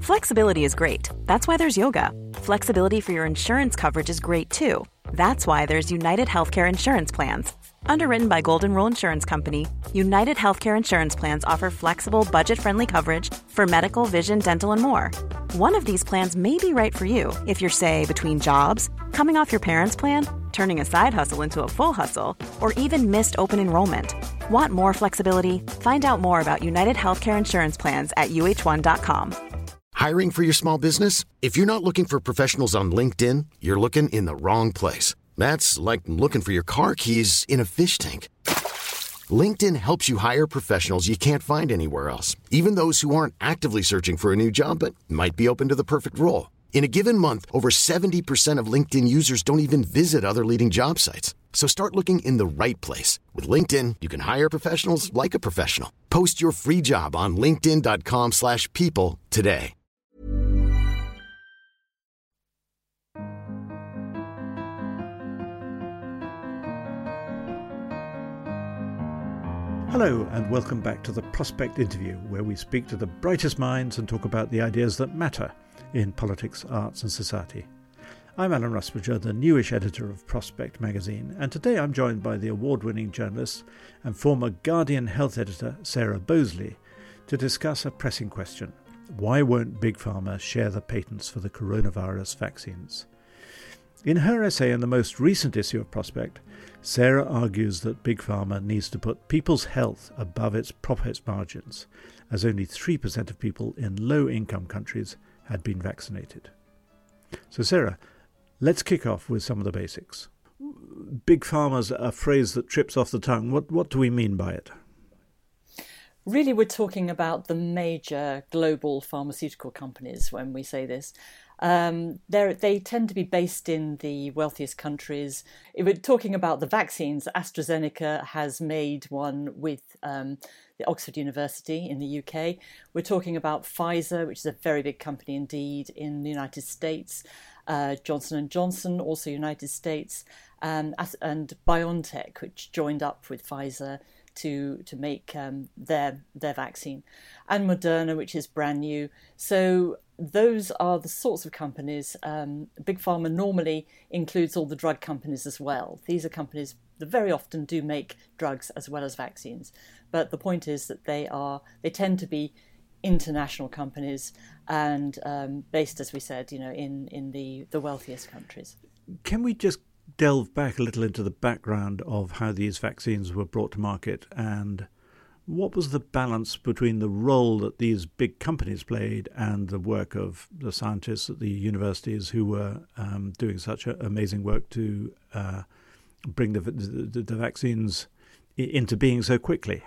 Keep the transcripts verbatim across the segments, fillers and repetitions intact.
Flexibility is great. That's why there's yoga. Flexibility for your insurance coverage is great too. That's why there's United Healthcare Insurance Plans. Underwritten by Golden Rule Insurance Company, United Healthcare Insurance Plans offer flexible, budget-friendly coverage for medical, vision, dental, and more. One of these plans may be right for you if you're, say, between jobs, coming off your parents' plan, turning a side hustle into a full hustle, or even missed open enrollment. Want more flexibility? Find out more about United Healthcare Insurance Plans at U H one dot com. Hiring for your small business? If you're not looking for professionals on LinkedIn, you're looking in the wrong place. That's like looking for your car keys in a fish tank. LinkedIn helps you hire professionals you can't find anywhere else, even those who aren't actively searching for a new job but might be open to the perfect role. In a given month, over seventy percent of LinkedIn users don't even visit other leading job sites. So start looking in the right place. With LinkedIn, you can hire professionals like a professional. Post your free job on linkedin dot com slash people today. Hello and welcome back to the Prospect Interview, where we speak to the brightest minds and talk about the ideas that matter in politics, arts and society. I'm Alan Rusbridger, the newish editor of Prospect magazine, and today I'm joined by the award-winning journalist and former Guardian health editor Sarah Bosley to discuss a pressing question: why won't Big Pharma share the patents for the coronavirus vaccines? In her essay in the most recent issue of Prospect, Sarah argues that Big Pharma needs to put people's health above its profit margins, as only three percent of people in low-income countries had been vaccinated. So Sarah, let's kick off with some of the basics. Big Pharma's a phrase that trips off the tongue. What, what do we mean by it? Really, we're talking about the major global pharmaceutical companies when we say this. Um, they tend to be based in the wealthiest countries. If we're talking about the vaccines, AstraZeneca has made one with um, the Oxford University in the U K. We're talking about Pfizer, which is a very big company indeed in the United States. Uh, Johnson and Johnson, also United States, um, and BioNTech, which joined up with Pfizer to to make um, their their vaccine, and Moderna, which is brand new. So those are the sorts of companies. Um, Big Pharma normally includes all the drug companies as well. These are companies that very often do make drugs as well as vaccines. But the point is that they are they tend to be international companies and um, based, as we said, you know, in in the the wealthiest countries. Can we just delve back a little into the background of how these vaccines were brought to market, and what was the balance between the role that these big companies played and the work of the scientists at the universities who were um, doing such a, amazing work to uh, bring the, the, the vaccines into being so quickly?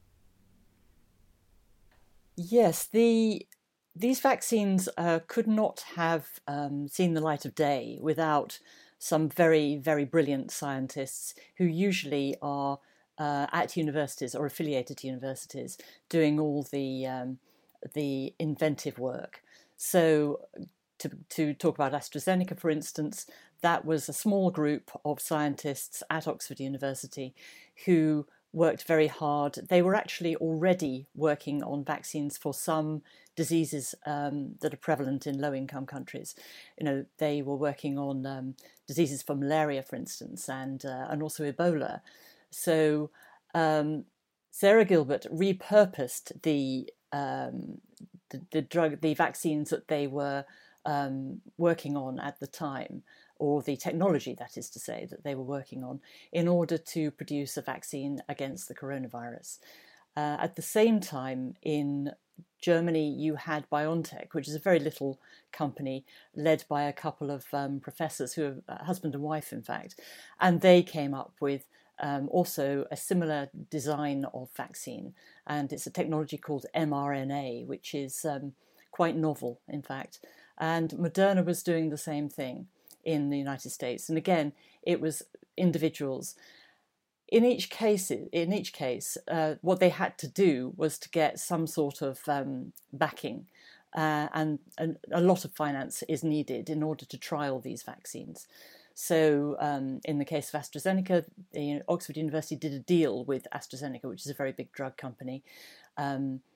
Yes, the these vaccines uh, could not have um, seen the light of day without some very, very brilliant scientists who usually are uh, at universities or affiliated to universities doing all the um, the inventive work. So to, to talk about AstraZeneca, for instance, that was a small group of scientists at Oxford University who worked very hard. They were actually already working on vaccines for some diseases um, that are prevalent in low-income countries. You know, they were working on um, diseases for malaria, for instance, and uh, and also Ebola. So um, Sarah Gilbert repurposed the, um, the the drug, the vaccines that they were um, working on at the time, or the technology, that is to say, that they were working on, in order to produce a vaccine against the coronavirus. Uh, at the same time, in Germany, you had BioNTech, which is a very little company led by a couple of um, professors who are husband and wife, in fact, and they came up with um, also a similar design of vaccine, and it's a technology called mRNA, which is um, quite novel, in fact, and Moderna was doing the same thing in the United States, and again, it was individuals. In each case, in each case, uh, what they had to do was to get some sort of um, backing, uh, and, and a lot of finance is needed in order to trial these vaccines. So, um, in the case of AstraZeneca, you know, Oxford University did a deal with AstraZeneca, which is a very big drug company, um,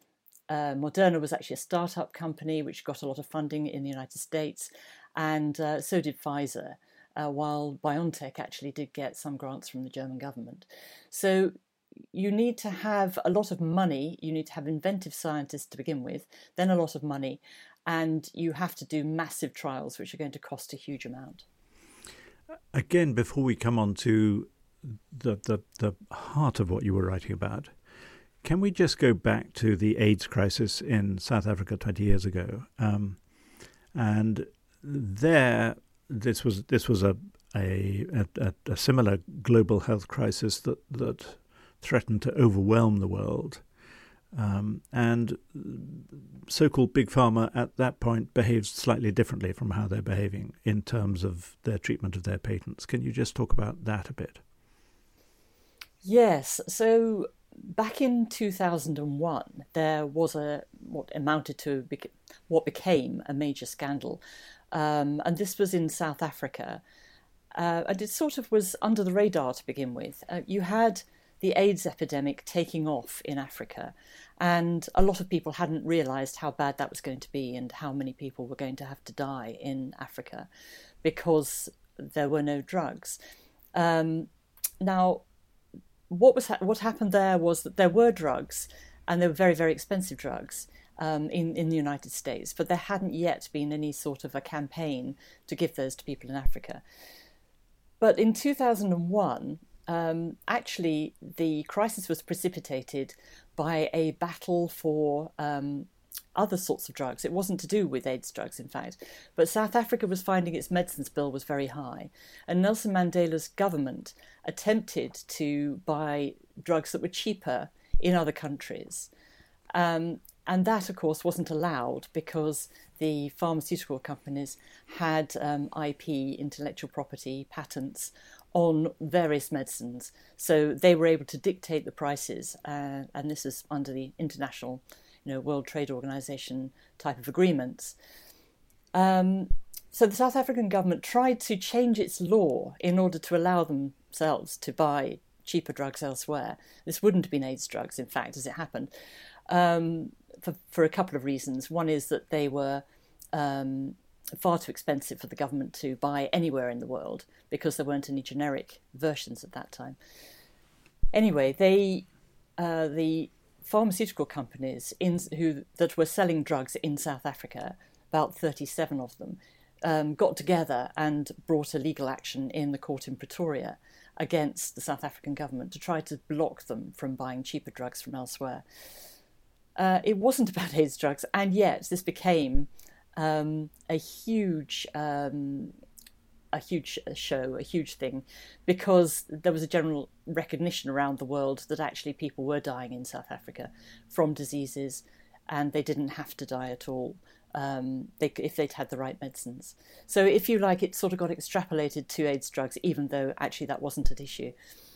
uh, Moderna was actually a startup company which got a lot of funding in the United States, and uh, so did Pfizer, uh, while BioNTech actually did get some grants from the German government. So you need to have a lot of money, you need to have inventive scientists to begin with, then a lot of money, and you have to do massive trials which are going to cost a huge amount. Again, before we come on to the, the, the heart of what you were writing about, can we just go back to the AIDS crisis in South Africa twenty years ago? Um, and there, this was this was a a, a a similar global health crisis that that threatened to overwhelm the world. Um, and so-called Big Pharma at that point behaved slightly differently from how they're behaving in terms of their treatment of their patients. Can you just talk about that a bit? Yes. So back in two thousand one, there was a what amounted to what became a major scandal. Um, and this was in South Africa. Uh, and it sort of was under the radar to begin with. Uh, you had the AIDS epidemic taking off in Africa, and a lot of people hadn't realised how bad that was going to be and how many people were going to have to die in Africa because there were no drugs. Um, now, what was ha- what happened there was that there were drugs, and they were very, very expensive drugs um, in, in the United States, but there hadn't yet been any sort of a campaign to give those to people in Africa. But in two thousand one, Um, actually, the crisis was precipitated by a battle for um, other sorts of drugs. It wasn't to do with AIDS drugs, in fact, but South Africa was finding its medicines bill was very high, and Nelson Mandela's government attempted to buy drugs that were cheaper in other countries. Um, and that, of course, wasn't allowed because the pharmaceutical companies had um, I P, intellectual property, patents on various medicines. So they were able to dictate the prices, uh, and this is under the international, you know, World Trade Organization type of agreements. Um, so the South African government tried to change its law in order to allow themselves to buy cheaper drugs elsewhere. This wouldn't have been AIDS drugs, in fact, as it happened, um, for, for a couple of reasons. One is that they were um, far too expensive for the government to buy anywhere in the world because there weren't any generic versions at that time. Anyway, they, uh, the pharmaceutical companies in, who that were selling drugs in South Africa, about thirty-seven of them, um, got together and brought a legal action in the court in Pretoria against the South African government to try to block them from buying cheaper drugs from elsewhere. Uh, it wasn't about AIDS drugs, and yet this became um, a huge, um, a huge show, a huge thing, because there was a general recognition around the world that actually people were dying in South Africa from diseases, and they didn't have to die at all um, they, if they'd had the right medicines. So, if you like, it sort of got extrapolated to AIDS drugs, even though actually that wasn't at issue.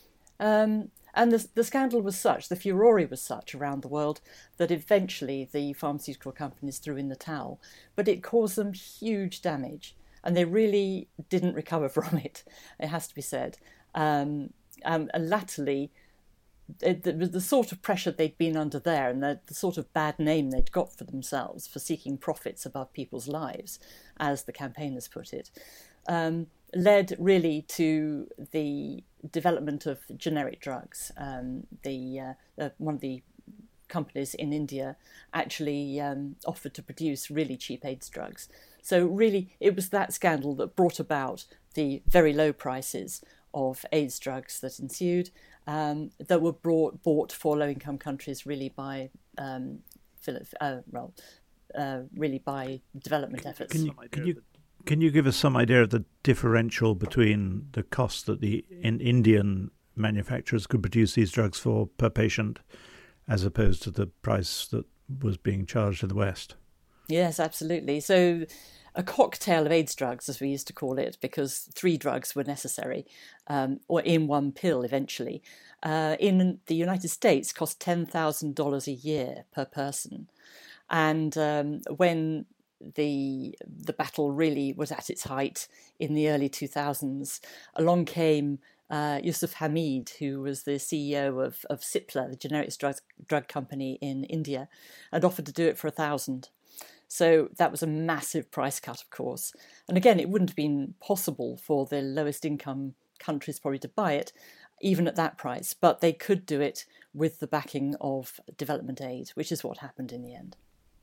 Um, And the, the scandal was such, the furore was such around the world, that eventually the pharmaceutical companies threw in the towel. But it caused them huge damage, and they really didn't recover from it, it has to be said. Um, um, and latterly, it, the, the sort of pressure they'd been under there, and the, the sort of bad name they'd got for themselves for seeking profits above people's lives, as the campaigners put it, um, led really to the development of generic drugs. Um, the uh, uh, one of the companies in India actually um, offered to produce really cheap AIDS drugs. So really, it was that scandal that brought about the very low prices of AIDS drugs that ensued, um, that were brought, bought for low-income countries really by um, uh, well, uh, really by development efforts. Can you, can you Can you give us some idea of the differential between the cost that the in Indian manufacturers could produce these drugs for per patient as opposed to the price that was being charged in the West? Yes, absolutely. So a cocktail of AIDS drugs, as we used to call it, because three drugs were necessary, um, or in one pill eventually, uh, in the United States cost ten thousand dollars a year per person. And um, when the the battle really was at its height in the early two thousands, along came uh, Yusuf Hamid, who was the C E O of, of Cipla, the generics drug, drug company in India, had offered to do it for a thousand. So that was a massive price cut, of course. And again, it wouldn't have been possible for the lowest income countries probably to buy it, even at that price. But they could do it with the backing of development aid, which is what happened in the end.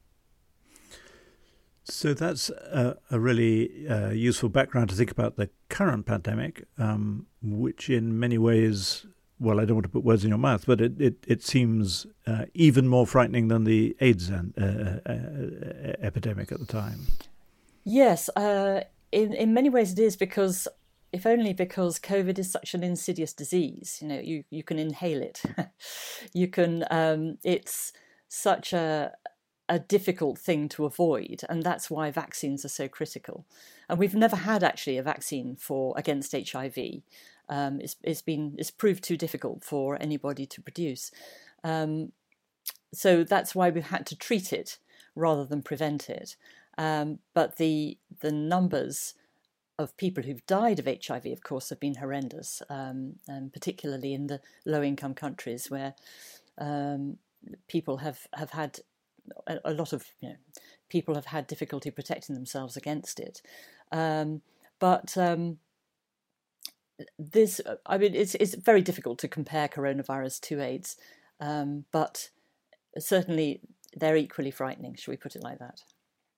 So that's a, a really uh, useful background to think about the current pandemic, um, which in many ways, well, I don't want to put words in your mouth, but it, it, it seems uh, even more frightening than the AIDS uh, uh, uh, epidemic at the time. Yes, uh, in, in many ways it is, because if only because COVID is such an insidious disease. You know, you, you can inhale it. you can, um, it's such a... a difficult thing to avoid, and that's why vaccines are so critical. And we've never had actually a vaccine for against H I V. Um, it's, it's been it's proved too difficult for anybody to produce. Um, so that's why we've had to treat it rather than prevent it. Um, but the the numbers of people who've died of H I V, of course, have been horrendous, um, and particularly in the low-income countries where um, people have, have had a lot of you know, people have had difficulty protecting themselves against it. Um, but um, this, I mean, it's it's very difficult to compare coronavirus to AIDS, um, but certainly they're equally frightening, shall we put it like that?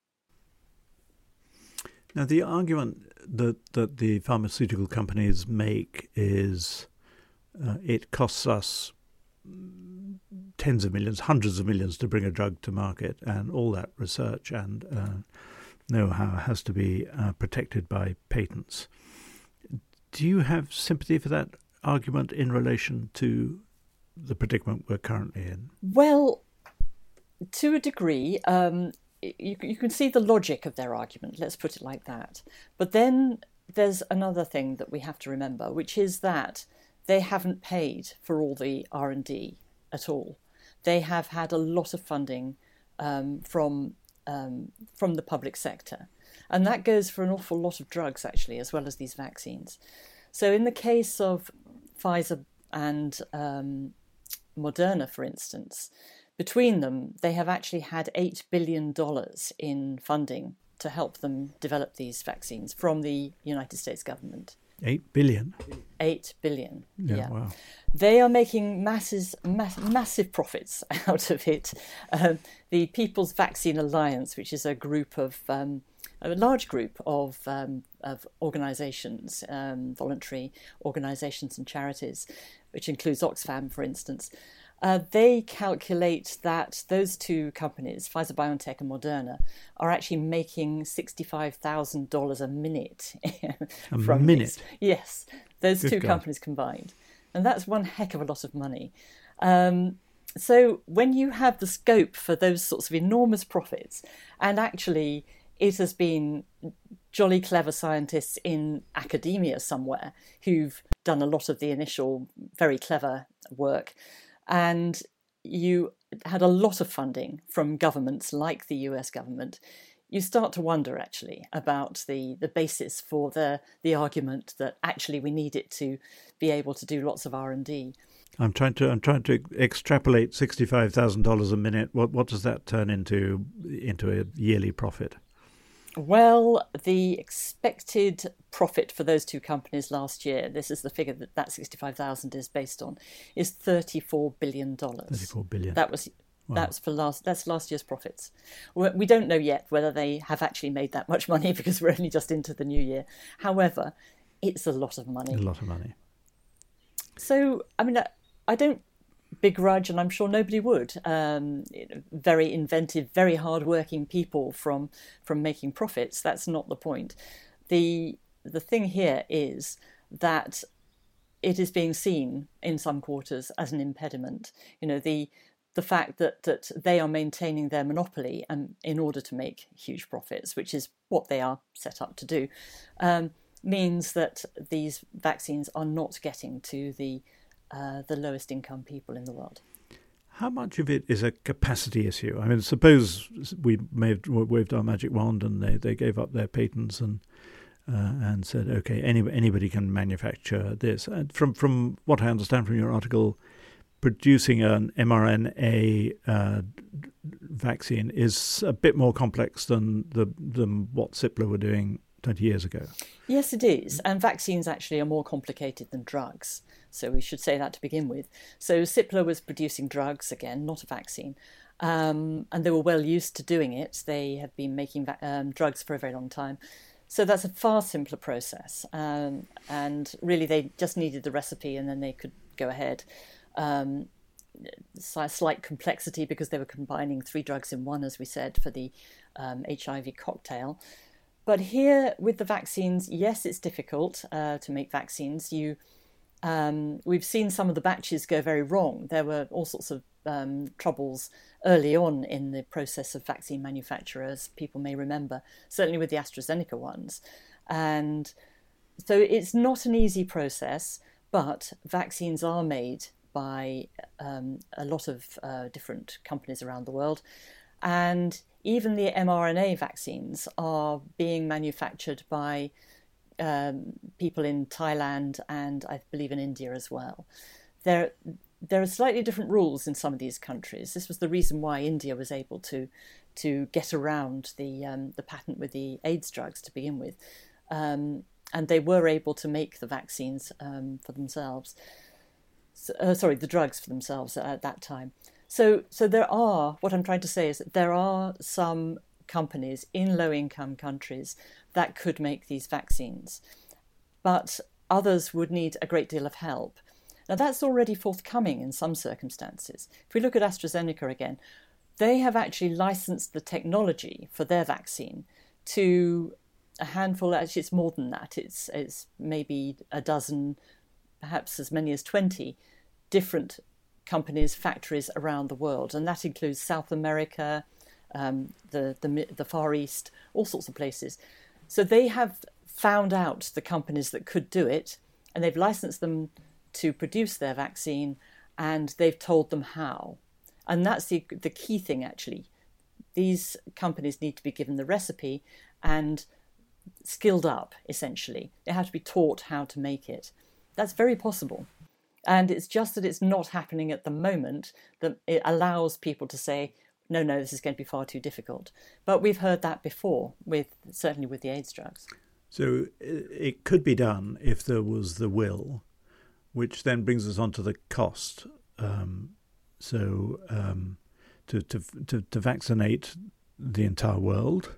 Now, the argument that, that the pharmaceutical companies make is uh, it costs us tens of millions, hundreds of millions to bring a drug to market, and all that research and uh, know-how has to be uh, protected by patents. Do you have sympathy for that argument in relation to the predicament we're currently in? Well, to a degree, um, you, you can see the logic of their argument, let's put it like that. But then there's another thing that we have to remember, which is that they haven't paid for all the R and D at all. They have had a lot of funding um, from um, from the public sector. And that goes for an awful lot of drugs, actually, as well as these vaccines. So in the case of Pfizer and um, Moderna, for instance, between them, they have actually had eight billion dollars in funding to help them develop these vaccines from the United States government. Eight billion? Eight billion, yeah. yeah. Wow. They are making masses, mass, massive profits out of it. Um, the People's Vaccine Alliance, which is a group of, um, a large group of, um, of organisations, um, voluntary organisations and charities, which includes Oxfam, for instance, Uh, they calculate that those two companies, Pfizer-BioNTech and Moderna, are actually making sixty-five thousand dollars a minute. a from minute? This. Yes, those Good two God. companies combined. And that's one heck of a lot of money. Um, so when you have the scope for those sorts of enormous profits, and actually it has been jolly clever scientists in academia somewhere who've done a lot of the initial very clever work, and you had a lot of funding from governments like the U S government, you start to wonder actually about the, the basis for the, the argument that actually we need it to be able to do lots of R and D. I'm trying to I'm trying to extrapolate sixty-five thousand dollars a minute. What what does that turn into into a yearly profit? Well, the expected profit for those two companies last year, this is the figure that that sixty-five thousand is based on, is thirty-four billion dollars. thirty-four billion. That was Wow. that's for last that's last year's profits. We don't know yet whether they have actually made that much money because we're only just into the new year. However, it's a lot of money. A lot of money. So, I mean, I don't begrudge, and I'm sure nobody would, um, very inventive, very hard-working people from from making profits. That's not the point. The the thing here is that it is being seen in some quarters as an impediment. You know, the the fact that, that they are maintaining their monopoly and in order to make huge profits, which is what they are set up to do, um, means that these vaccines are not getting to the Uh, the lowest income people in the world. How much of it is a capacity issue? I mean, suppose we may have waved our magic wand and they, they gave up their patents and uh, and said, okay, any, anybody can manufacture this. And from, from what I understand from your article, producing an mRNA uh, vaccine is a bit more complex than the than what Cipla were doing twenty years ago. Yes, it is. And vaccines actually are more complicated than drugs. So we should say that to begin with. So Cipla was producing drugs, again, not a vaccine. Um, and they were well used to doing it. They have been making va- um, drugs for a very long time. So that's a far simpler process. Um, and really, they just needed the recipe and then they could go ahead. Um, slight complexity because they were combining three drugs in one, as we said, for the um, H I V cocktail. But here with the vaccines, yes, it's difficult uh, to make vaccines. You, um, we've seen some of the batches go very wrong. There were all sorts of um, troubles early on in the process of vaccine manufacturers, people may remember, certainly with the AstraZeneca ones. And so it's not an easy process, but vaccines are made by um, a lot of uh, different companies around the world. And even the mRNA vaccines are being manufactured by um, people in Thailand and I believe in India as well. There, there are slightly different rules in some of these countries. This was the reason why India was able to to get around the um, the patent with the AIDS drugs to begin with. Um, and they were able to make the vaccines um, for themselves. So, uh, sorry, the drugs for themselves at that time. So, so there are, what I'm trying to say is that there are some companies in low-income countries that could make these vaccines, but others would need a great deal of help. Now, that's already forthcoming in some circumstances. If we look at AstraZeneca again, they have actually licensed the technology for their vaccine to a handful, actually it's more than that, it's, it's maybe a dozen, perhaps as many as twenty different companies, factories around the world. And that includes South America, um, the, the, the Far East, all sorts of places. So they have found out the companies that could do it, and they've licensed them to produce their vaccine, and they've told them how. And that's the, the key thing, actually. These companies need to be given the recipe and skilled up, essentially. They have to be taught how to make it. That's very possible. And it's just that it's not happening at the moment that it allows people to say, no, no, this is going to be far too difficult. But we've heard that before, with certainly with the AIDS drugs. So it could be done if there was the will, which then brings us on to the cost. Um, so um, to, to to to vaccinate the entire world,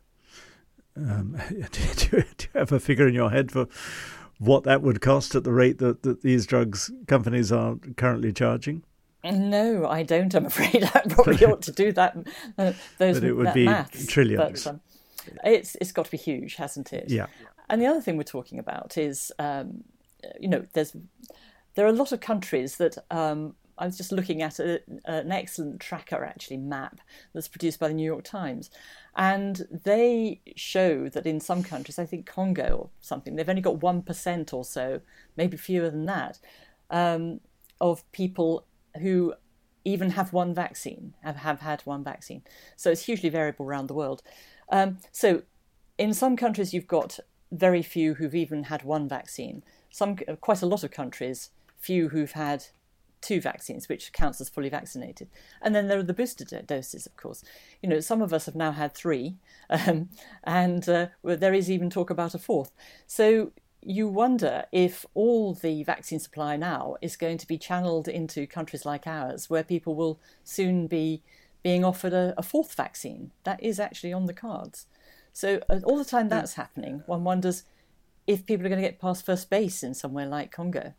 um, do, you, do you have a figure in your head for what that would cost at the rate that, that these drugs companies are currently charging? No, I don't, I'm afraid. I probably ought to do that. Uh, those but it would that be maths, trillions. But, um, it's it's got to be huge, hasn't it? Yeah. And the other thing we're talking about is, um, you know, there's there are a lot of countries that um, I was just looking at a, an excellent tracker, actually, map that's produced by the New York Times. And they show that in some countries, I think Congo or something, they've only got one percent or so, maybe fewer than that, um, of people who even have one vaccine, have, have had one vaccine. So it's hugely variable around the world. Um, so in some countries, you've got very few who've even had one vaccine. Some, quite a lot of countries, few who've had two vaccines, which counts as fully vaccinated. And then there are the booster do- doses, of course. You know, some of us have now had three, um, and uh, there is even talk about a fourth. So you wonder if all the vaccine supply now is going to be channeled into countries like ours, where people will soon be being offered a, a fourth vaccine. That is actually on the cards. So uh, all the time that's happening, one wonders if people are going to get past first base in somewhere like Congo.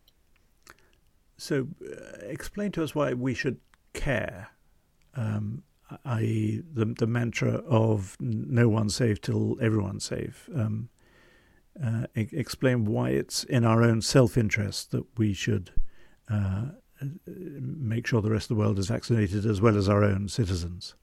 So uh, explain to us why we should care, um, that is the, the mantra of no one's safe till everyone's safe. Um, uh, e- explain why it's in our own self-interest that we should uh, make sure the rest of the world is vaccinated as well as our own citizens.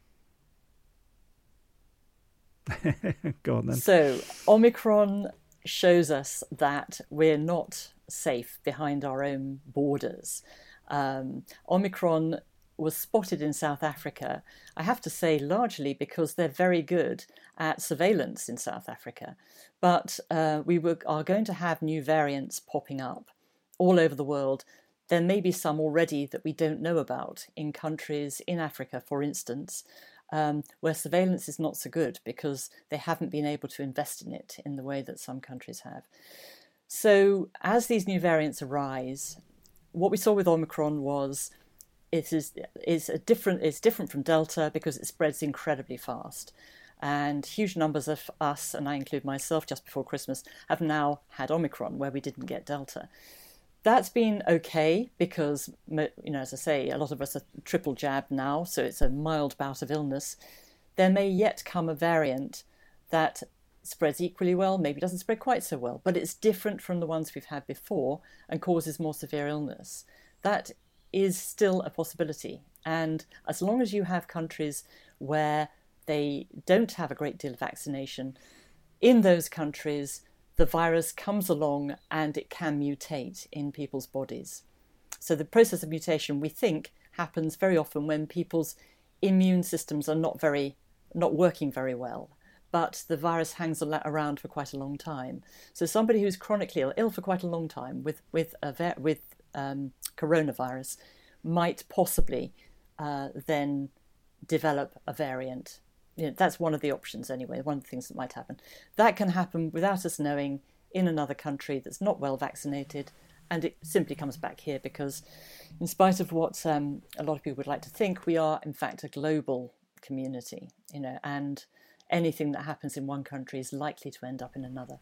Go on then. So Omicron shows us that we're not safe behind our own borders. Um, Omicron was spotted in South Africa, I have to say largely because they're very good at surveillance in South Africa. But uh, we were, are going to have new variants popping up all over the world. There may be some already that we don't know about in countries in Africa, for instance, um, where surveillance is not so good because they haven't been able to invest in it in the way that some countries have. So as these new variants arise, what we saw with Omicron was it is is a different it's different from Delta because it spreads incredibly fast. And huge numbers of us, and I include myself just before Christmas, have now had Omicron where we didn't get Delta. That's been okay because, you know, as I say, a lot of us are triple jabbed now, so it's a mild bout of illness. There may yet come a variant that spreads equally well, maybe doesn't spread quite so well, but it's different from the ones we've had before and causes more severe illness. That is still a possibility. And as long as you have countries where they don't have a great deal of vaccination, in those countries, the virus comes along and it can mutate in people's bodies. So the process of mutation, we think, happens very often when people's immune systems are not very, not working very well, but the virus hangs around for quite a long time. So somebody who's chronically ill, ill for quite a long time with with a, with um, coronavirus might possibly uh, then develop a variant. You know, that's one of the options anyway, one of the things that might happen. That can happen without us knowing in another country that's not well vaccinated, and it simply comes back here because in spite of what um, a lot of people would like to think, we are in fact a global community, you know, and anything that happens in one country is likely to end up in another.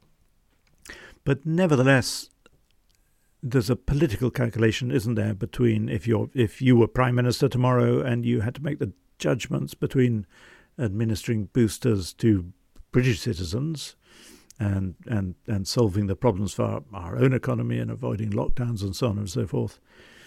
But nevertheless, there's a political calculation, isn't there, between if you're if you were Prime Minister tomorrow and you had to make the judgments between administering boosters to British citizens and and and solving the problems for our, our own economy and avoiding lockdowns and so on and so forth.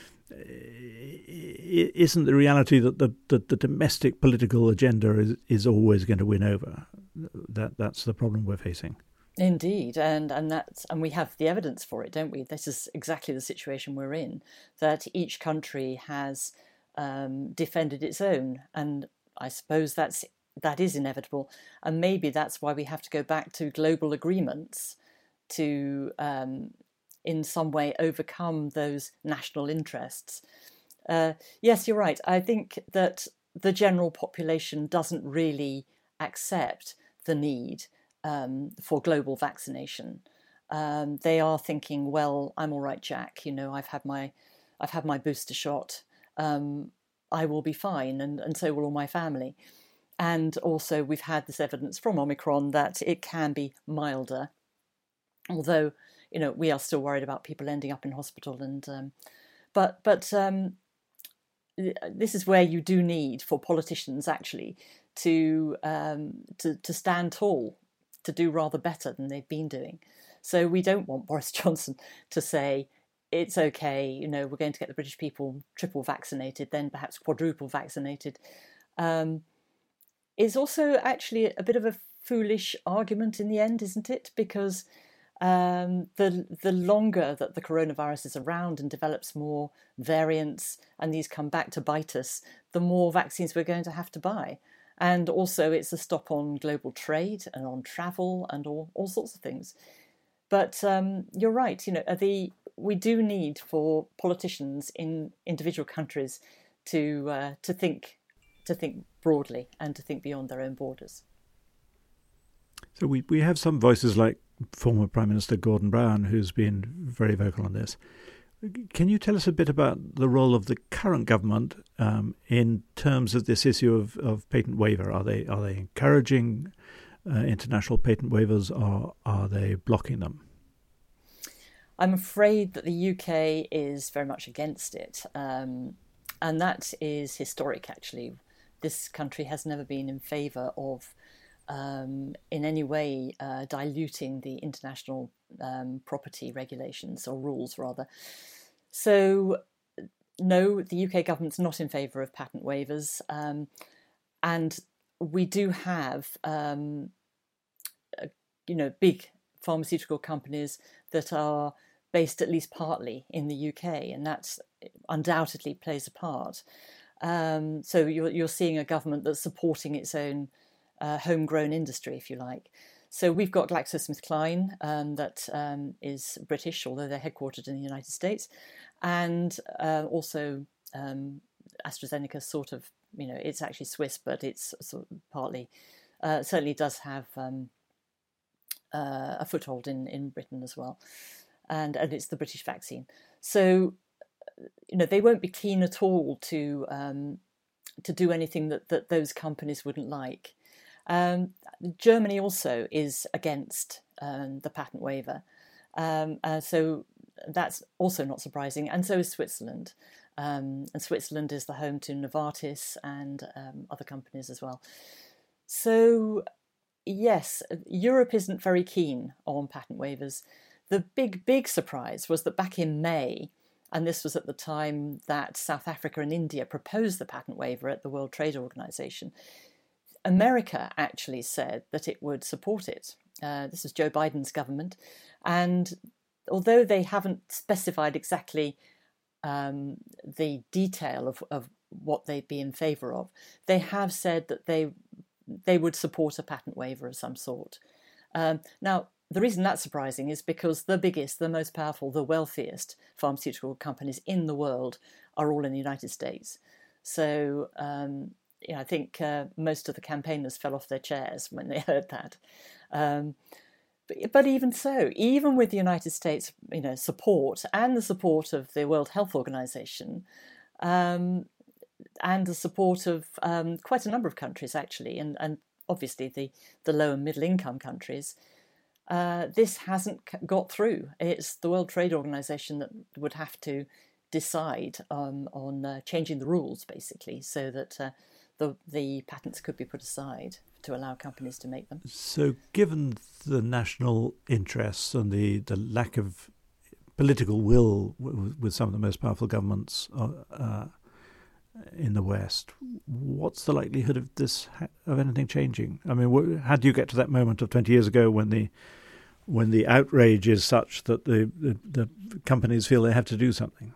Isn't the reality that the, the, the domestic political agenda is, is always going to win over? That that's the problem we're facing. Indeed, and and that's and we have the evidence for it, don't we? This is exactly the situation we're in. That each country has um, defended its own, and I suppose that's that is inevitable. And maybe that's why we have to go back to global agreements to, um, in some way, overcome those national interests. Uh, yes, you're right. I think that the general population doesn't really accept the need um, for global vaccination. Um, they are thinking, well, I'm all right, Jack. You know, I've had my, I've had my booster shot. Um, I will be fine, and, and so will all my family. And also, we've had this evidence from Omicron that it can be milder, although, you know, we are still worried about people ending up in hospital. And um, but but um, this is where you do need for politicians actually to um, to to stand tall, to do rather better than they've been doing. So we don't want Boris Johnson to say, it's okay, you know, we're going to get the British people triple vaccinated, then perhaps quadruple vaccinated. Um, it's also actually a bit of a foolish argument in the end, isn't it? Because um, the the longer that the coronavirus is around and develops more variants and these come back to bite us, the more vaccines we're going to have to buy. And also it's a stop on global trade and on travel and all, all sorts of things. But um, you're right, you know, the we do need for politicians in individual countries to uh, to think to think broadly and to think beyond their own borders. So we, we have some voices like former Prime Minister Gordon Brown, who's been very vocal on this. Can you tell us a bit about the role of the current government um, in terms of this issue of, of patent waiver? Are they are they encouraging uh, international patent waivers, or are they blocking them? I'm afraid that the U K is very much against it, um, and that is historic, actually. This country has never been in favour of, um, in any way, uh, diluting the international um, property regulations, or rules, rather. So, no, the U K government's not in favour of patent waivers, um, and we do have, um, you know, big pharmaceutical companies that are based at least partly in the U K, and that undoubtedly plays a part. Um, so you're, you're seeing a government that's supporting its own uh, homegrown industry, if you like. So we've got GlaxoSmithKline um, that um, is British, although they're headquartered in the United States, and uh, also um, AstraZeneca sort of, you know, it's actually Swiss, but it's sort of partly, uh, certainly does have um, uh, a foothold in, in Britain as well. And, and it's the British vaccine. So, you know, they won't be keen at all to um, to do anything that, that those companies wouldn't like. Um, Germany also is against um, the patent waiver. Um, uh, so that's also not surprising. And so is Switzerland. Um, and Switzerland is the home to Novartis and um, other companies as well. So, yes, Europe isn't very keen on patent waivers. The big, big surprise was that back in May, and this was at the time that South Africa and India proposed the patent waiver at the World Trade Organization, America actually said that it would support it. Uh, this was Joe Biden's government. And although they haven't specified exactly um, the detail of, of what they'd be in favour of, they have said that they they would support a patent waiver of some sort. Um, now, the reason that's surprising is because the biggest, the most powerful, the wealthiest pharmaceutical companies in the world are all in the United States. So, um, you know, I think uh, most of the campaigners fell off their chairs when they heard that. Um, but, but even so, even with the United States, you know, support and the support of the World Health Organization, um, and the support of um, quite a number of countries, actually, and, and obviously the, the low and middle income countries, uh, this hasn't got through. It's the World Trade Organization that would have to decide um, on uh, changing the rules, basically, so that uh, the, the patents could be put aside to allow companies to make them. So given the national interests and the, the lack of political will w- with some of the most powerful governments uh, uh, in the West, what's the likelihood of this of anything changing? I mean, wh- how do you get to that moment of twenty years ago when the when the outrage is such that the, the, the companies feel they have to do something?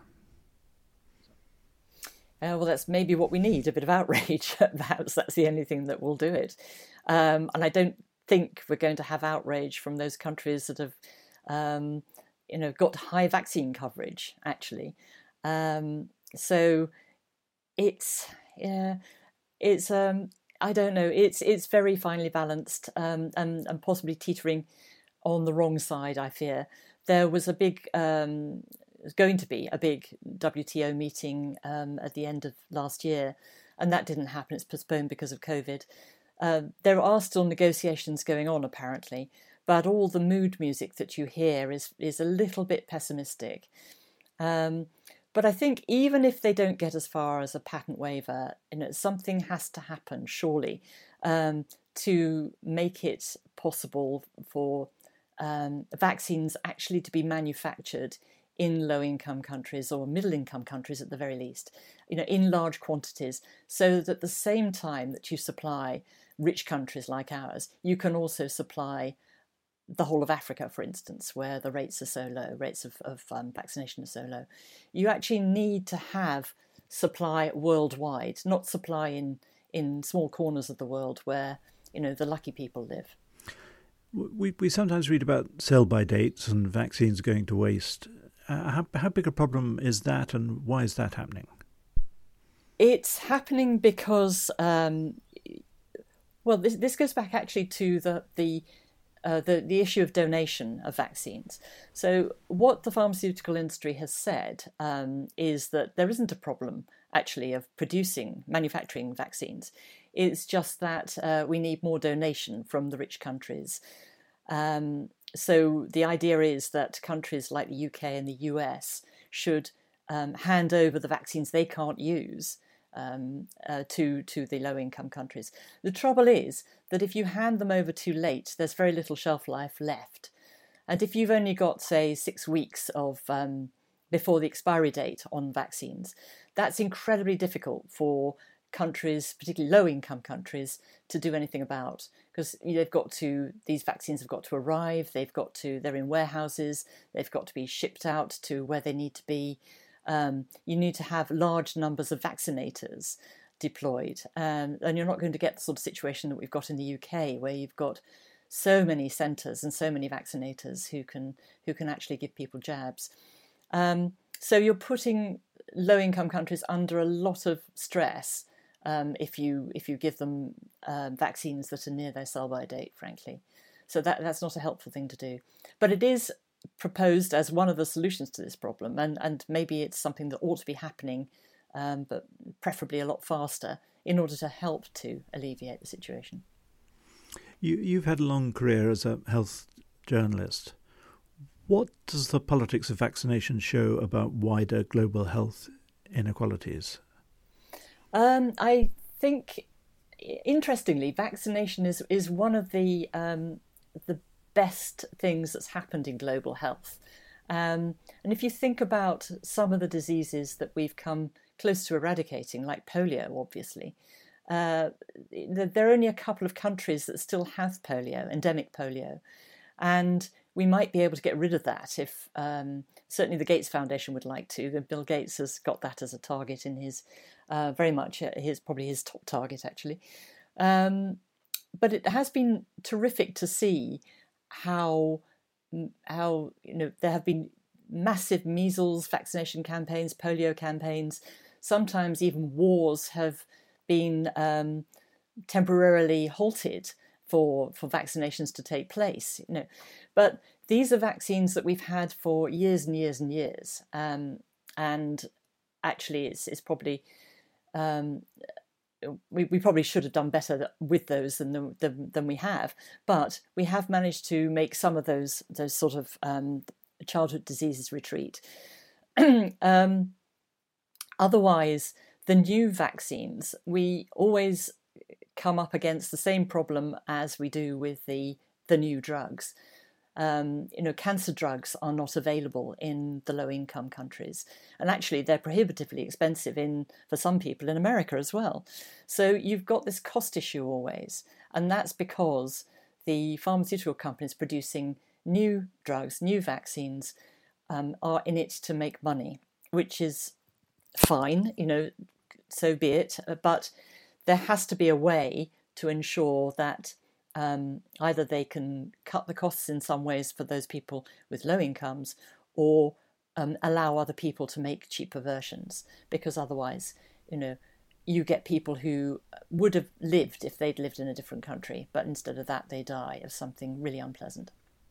Uh, well, that's maybe what we need, a bit of outrage. Perhaps that's the only thing that will do it. Um, and I don't think we're going to have outrage from those countries that have, um, you know, got high vaccine coverage, actually. Um, so it's, yeah, it's, um, I don't know, it's it's very finely balanced um, and, and possibly teetering on the wrong side, I fear. There was a big... Um, There's going to be a big W T O meeting um, at the end of last year, and that didn't happen. It's postponed because of COVID. Uh, there are still negotiations going on, apparently, but all the mood music that you hear is is a little bit pessimistic. Um, but I think even if they don't get as far as a patent waiver, you know, something has to happen, surely, um, to make it possible for um, vaccines actually to be manufactured in low-income countries or middle-income countries at the very least, you know, in large quantities, so that at the same time that you supply rich countries like ours, you can also supply the whole of Africa, for instance, where the rates are so low, rates of, of um, vaccination are so low. You actually need to have supply worldwide, not supply in, in small corners of the world where, you know, the lucky people live. We, we sometimes read about sell-by dates and vaccines going to waste. Uh, how, how big a problem is that, and why is that happening? It's happening because, um, well, this, this goes back actually to the the, uh, the the issue of donation of vaccines. So what the pharmaceutical industry has said um, is that there isn't a problem actually of producing, manufacturing vaccines. It's just that uh, we need more donation from the rich countries. Um, So the idea is that countries like the U K and the U S should um, hand over the vaccines they can't use um, uh, to, to the low-income countries. The trouble is that if you hand them over too late, there's very little shelf life left. And if you've only got, say, six weeks of um, before the expiry date on vaccines, that's incredibly difficult for countries, particularly low-income countries, to do anything about, because you know, they've got to, these vaccines have got to arrive, they've got to, they're in warehouses, they've got to be shipped out to where they need to be. Um, you need to have large numbers of vaccinators deployed. Um, and you're not going to get the sort of situation that we've got in the U K, where you've got so many centres and so many vaccinators who can who can actually give people jabs. Um, so you're putting low-income countries under a lot of stress um, if you if you give them um, vaccines that are near their sell-by date, frankly. So that that's not a helpful thing to do. But it is proposed as one of the solutions to this problem, and, and maybe it's something that ought to be happening, um, but preferably a lot faster, in order to help to alleviate the situation. You, you've had a long career as a health journalist. What does the politics of vaccination show about wider global health inequalities? Um, I think, interestingly, vaccination is, is one of the um, the best things that's happened in global health. Um, and if you think about some of the diseases that we've come close to eradicating, like polio, obviously, uh, there are only a couple of countries that still have polio, endemic polio. And we might be able to get rid of that if um, certainly the Gates Foundation would like to. Bill Gates has got that as a target in his, uh, very much his, probably his top target, actually. Um, but it has been terrific to see how, how you know, there have been massive measles vaccination campaigns, polio campaigns. Sometimes even wars have been um, temporarily halted for for vaccinations to take place, you know, but these are vaccines that we've had for years and years and years, um, and actually, it's it's probably um, we we probably should have done better with those than the, the, than we have, but we have managed to make some of those those sort of um, childhood diseases retreat. um, otherwise, the new vaccines, we always come up against the same problem as we do with the the new drugs. Um, you know, cancer drugs are not available in the low-income countries, and actually they're prohibitively expensive in for some people in America as well. So you've got this cost issue always, and that's because the pharmaceutical companies producing new drugs, new vaccines, um, are in it to make money, which is fine. You know, so be it. But there has to be a way to ensure that um, either they can cut the costs in some ways for those people with low incomes, or um, allow other people to make cheaper versions, because otherwise, you know, you get people who would have lived if they'd lived in a different country, but instead of that, they die of something really unpleasant.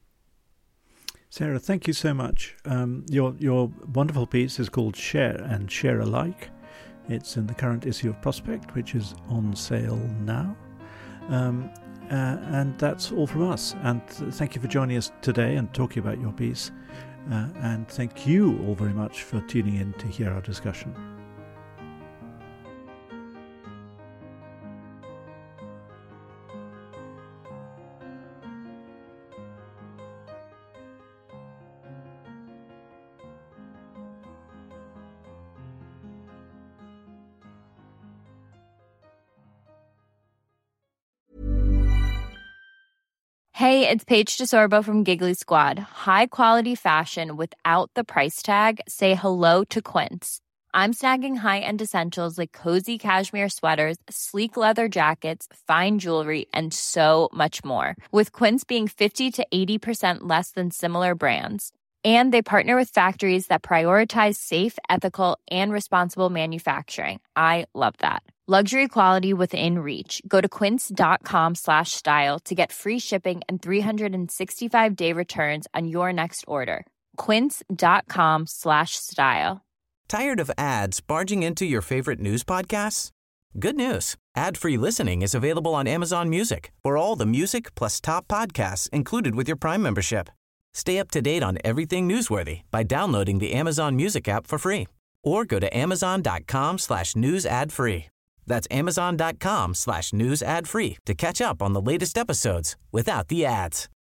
Sarah, thank you so much. Um, your your wonderful piece is called Share and Share Alike. It's in the current issue of Prospect, which is on sale now. Um, uh, and that's all from us. And th- thank you for joining us today and talking about your piece. Uh, and thank you all very much for tuning in to hear our discussion. Hey, it's Paige DeSorbo from Giggly Squad. High quality fashion without the price tag. Say hello to Quince. I'm snagging high-end essentials like cozy cashmere sweaters, sleek leather jackets, fine jewelry, and so much more. With Quince being fifty to eighty percent less than similar brands. And they partner with factories that prioritize safe, ethical, and responsible manufacturing. I love that. Luxury quality within reach. Go to quince.com slash style to get free shipping and three sixty-five day returns on your next order. Quince.com slash style. Tired of ads barging into your favorite news podcasts? Good news. Ad-free listening is available on Amazon Music for all the music plus top podcasts included with your Prime membership. Stay up to date on everything newsworthy by downloading the Amazon Music app for free, or go to amazon.com slash news ad free. That's amazon.com slash news ad free to catch up on the latest episodes without the ads.